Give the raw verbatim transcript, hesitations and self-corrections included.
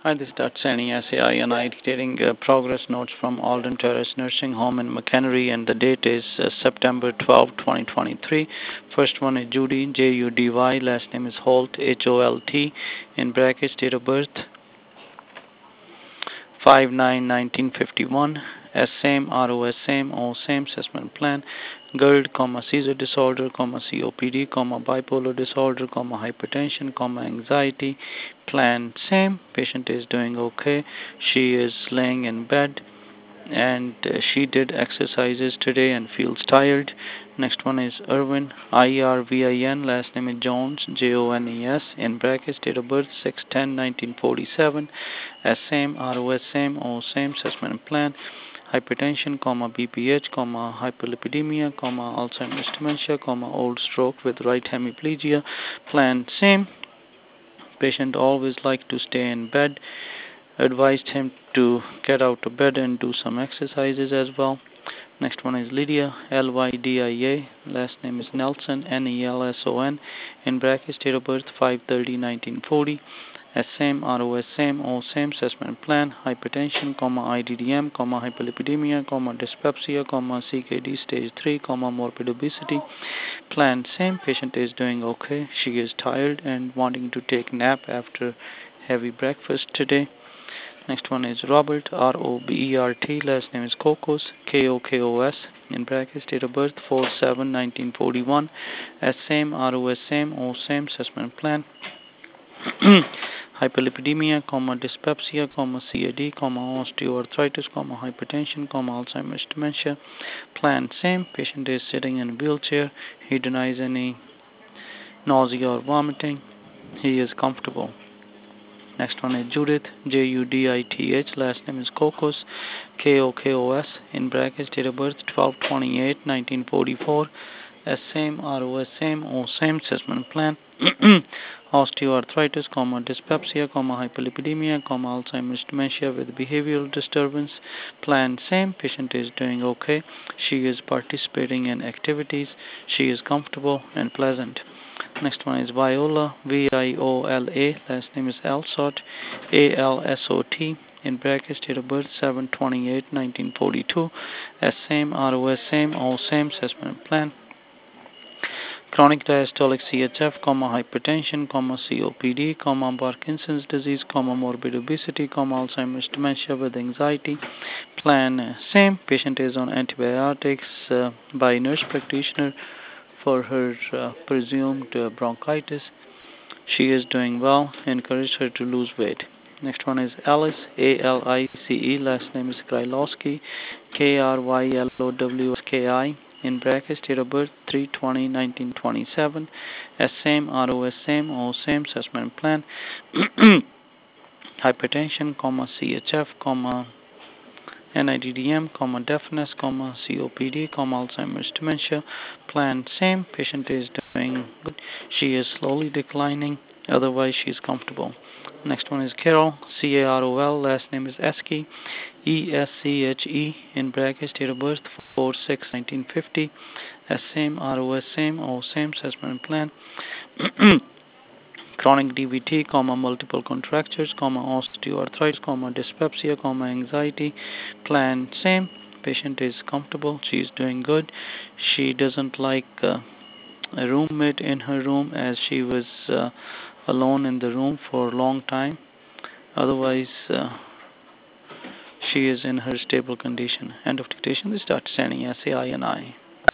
Hi, this is Doctor Sani, S A I, and I detailing uh, progress notes from Alden Terrace Nursing Home in McHenry, and the date is uh, September twelfth, twenty twenty-three. First one is Judy, J U D Y, last name is Holt, H O L T, in brackets, date of birth, five nine nineteen fifty-one. S same, R O S same, O same, assessment plan, GERD, comma, seizure disorder, comma, C O P D, comma, bipolar disorder, comma, hypertension, comma, anxiety, plan same, patient is doing okay, she is laying in bed, and uh, she did exercises today and feels tired. Next one is Irwin, I R V I N, last name is Jones, J O N E S, in brackets, date of birth six ten nineteen forty-seven, S same, R O S same, O same, assessment plan, hypertension, comma, B P H, comma, hyperlipidemia, comma, Alzheimer's dementia, comma, old stroke with right hemiplegia, plan same, patient always like to stay in bed, advised him to get out of bed and do some exercises as well. Next one is Lydia, L Y D I A, last name is Nelson, N E L S O N, in brackets, date of birth five thirty nineteen forty, S same, R O S same, O same, assessment plan, hypertension, comma, I D D M, comma, hyperlipidemia, comma, dyspepsia, comma, C K D stage three, comma, morbid obesity, plan same, patient is doing okay, she is tired and wanting to take nap after heavy breakfast today. Next one is Robert, R O B E R T, last name is Kokos, K O K O S, in brackets, date of birth four seven nineteen forty-one, S same, R O S same, O same, assessment plan, hyperlipidemia, comma, dyspepsia, comma, C A D, comma, osteoarthritis, comma, hypertension, comma, Alzheimer's dementia, plan same, patient is sitting in a wheelchair, he denies any nausea or vomiting, he is comfortable. Next one is Judith, J U D I T H, last name is Kokos, K O K O S, in brackets, date of birth twelve twenty-eight nineteen forty-four, S same, R O S same, O same, assessment plan, osteoarthritis, comma, dyspepsia, comma, hyperlipidemia, comma, Alzheimer's dementia with behavioral disturbance, plan same, patient is doing okay, she is participating in activities, she is comfortable and pleasant. Next one is Viola, V I O L A, last name is Alsot, A L S O T, in brackets, date of birth seven twenty-eight nineteen forty-two, S same, R O S same, O same, assessment plan, chronic diastolic C H F, comma, hypertension, comma, C O P D, comma, Parkinson's disease, comma, morbid obesity, comma, Alzheimer's dementia with anxiety, plan uh, same, patient is on antibiotics uh, by nurse practitioner for her uh, presumed uh, bronchitis. She is doing well. Encourage her to lose weight. Next one is Alice, A L I C E, last name is Krylowski, K R Y L O W S K I, in brackets, date of birth three twenty nineteen twenty-seven, S same, R O S same, O same, assessment plan, hypertension, comma, C H F, comma, N I D D M, comma, deafness, comma, C O P D, comma, Alzheimer's dementia, plan same, patient is doing good, she is slowly declining, otherwise she is comfortable. Next one is Carol, C A R O L, last name is Esche, E S C H E, in brackets, date of birth four six nineteen fifty, S same, R O S same, O same, assessment plan, chronic D V T, comma, multiple contractures, comma, osteoarthritis, comma, dyspepsia, comma, anxiety, plan same, patient is comfortable, she is doing good, she doesn't like uh, a roommate in her room as she was uh, alone in the room for a long time, otherwise uh, she is in her stable condition. End of dictation. This is Doctor Sani, S A I N I.